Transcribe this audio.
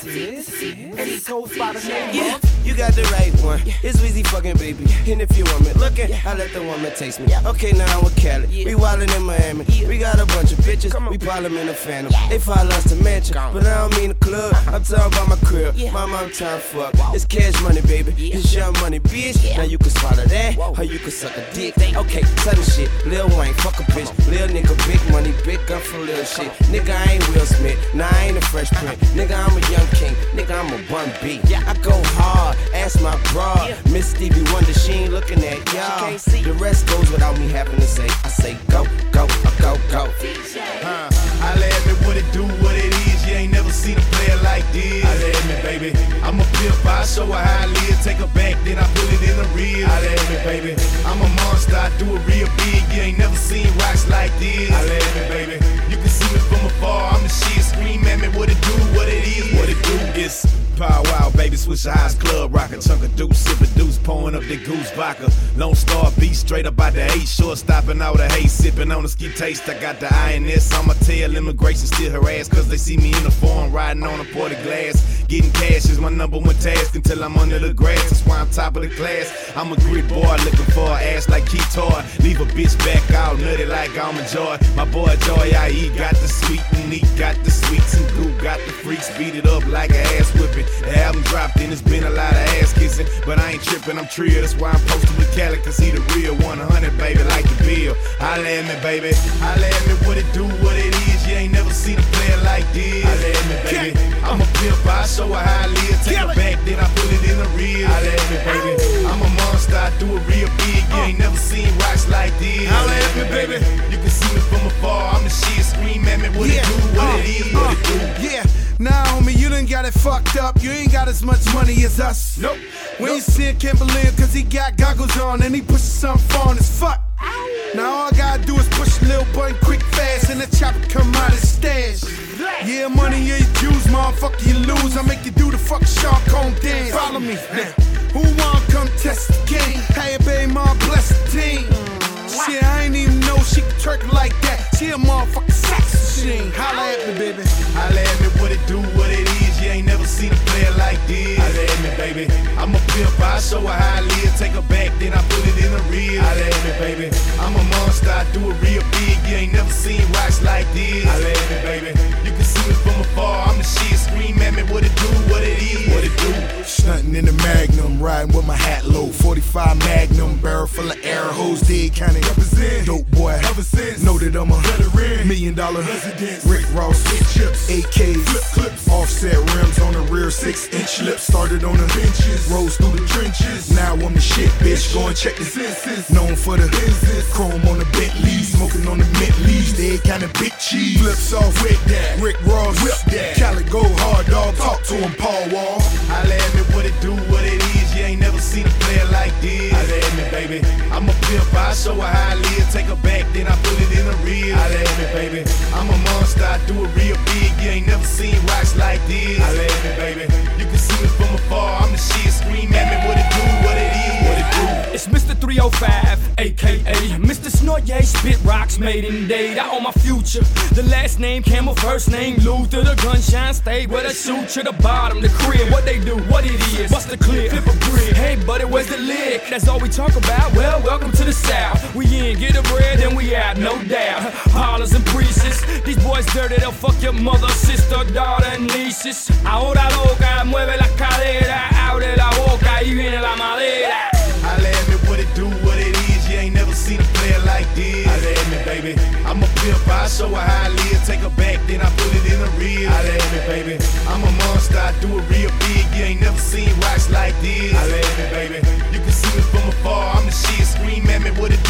And he's cold by the name. Yeah, you got the right one. It's Weezy fucking baby. And if you want me looking, I let the woman taste me. Okay, now I'm with Cali. We wildin' in Miami. We got a bunch of bitches. We pile 'em in the Phantom. They follow us to mansion, but I don't mean the club. I'm talking about my crib. My mom tryna fuck. It's cash money, baby. It's young money, bitch. Now you can swallow that, or you can suck a dick. Okay, sudden shit. Lil Wayne, fuck a bitch. Lil nigga, big money, big gun for lil shit. Nigga, I ain't Will Smith. Nah, I ain't a Fresh Prince. Nigga, I'm a young king. Nigga, I'm a Bun B. I go hard. Ask my broad. Miss Stevie Wonder, she ain't looking at y'all. The rest goes without me having to say. I say go, go, go, go. I let me what it do, what it is. You ain't never seen a player like this. I let me, baby. I'm a pimp, I show her how I live. Take her back, then I put it in the real. I let me, baby. I'm a monster, I do it real big. You ain't never seen rocks like this. I let me, baby. You can see me from afar, I'm the shit. Scream at me what it do, what it is, what it do. It's Pow wow, baby, switch your eyes, club rocker, chunk of deuce, sip a deuce, pouring up the goose vodka. Lone Star beat straight up out the eight, short stopping all the hay, sipping on the ski taste. I got the INS on my tail, immigration still harass, cause they see me in the foreign, riding on a ported glass. Getting cash is my number one task until I'm under the grass, that's why I'm top of the class. I'm a grit boy, looking for an ass like Keytoy. Leave a bitch back out, nutty like Almond Joy. My boy Joy, I.E. got the sweet and Neat got the sweets and Goo got the freaks, beat it up like an ass whipping. The album dropped and it's been a lot of ass kissing, but I ain't tripping, I'm trill. That's why I'm posted with Cali, cause he the real 100, baby, like the bill. Holla at me, baby. Holla at me what it do, what it is. You ain't never seen a player like this. Holla at me, baby. I'm a pimp, I show her how I live. Take her back, then I put it in the real. Holla at me, baby. I'm a monster, I do it real big. You ain't never seen rocks like this. Holla at me, baby. You can see me from afar, I'm the shit. Scream at me what it do, what it is, what it do. Yeah. Nah, homie, you done got it fucked up. You ain't got as much money as us. Nope. We ain't seeing Kimberlin cause he got goggles on and he pushin' something foreign as fuck. Now all I gotta do is push a little button quick fast and the chopper come out his stash. Yeah, money you use, motherfucker, you lose. I make you do the fucking Sean Combs dance. Follow me. Who wanna come test the game? Hey, baby, mom, bless the team. Shit, I ain't even know she could twerk like that. She a motherfucking sex machine. Holla at me, baby. Holla at me what it do, what it is. You ain't never seen a player like this. Holla at me, baby. I'm a pimp, I show her how I live. Take her back, then I put it in the real. Holla at me, baby. I'm a monster, I do it real big. You ain't never seen rocks like this. Holla at me, baby. You can see me from afar, I'm the shit. Scream at me what it do, what it is, what it do. Stunting in the Magnum, riding with my hat low. 45 Magnum, barrel full of air hose, dead county. Represent, dope boy, ever since. Know that I'm a veteran, $1 million residence. Rick Ross, chips, AKs, flip clips, offset rims on the rear, 6-inch lips. Started on the benches, rose through the trenches. Now I'm the shit, bitch. Go and check the senses. Known for the business, chrome on the Bentley, smoking on the Bentleys. Dead kind of big cheese. Flips off with that. Rick Ross, whip that. Cali go hard dog, talk to him, Paul Wall. Holla at me what it do, what it is. You ain't never seen a player like this. Holla at me, baby. I'm a pimp, I show her how I live. Take her back, then I put it in the real. Holla at me, baby. I'm a monster, I do it real big. You ain't never seen rocks like this. Holla at me, baby. You can see me from afar, I'm the shit. Scream at me what it do, what it is, what it do. It's Mr. 305, aka Mr. Snoye, spit rocks made in date. I own my future. The last name Camel, first name Luther. The gunshine stayed where they shoot to the bottom. The crib, what they do, what it is. Bust the clear, flip a brick. Hey, buddy, where's the lick? That's all we talk about. Well, welcome to the South. We in, get the bread, then we out, no doubt. Hollers and priests. These boys dirty, they'll fuck your mother, sister, daughter, and nieces. Ahora loca, mueve la cadera, abre la boca y viene la madera. Holla at me what it do, what it is. You ain't never seen a player like this. Holla at me, baby. I'm a pimp, I show her how I live. Take her back, then I put it in the real. Holla at me, baby. I'm a monster, I do it real big. You ain't never seen rocks like this. Holla at me, baby. You can see me from afar, I'm the shit. Scream at me what it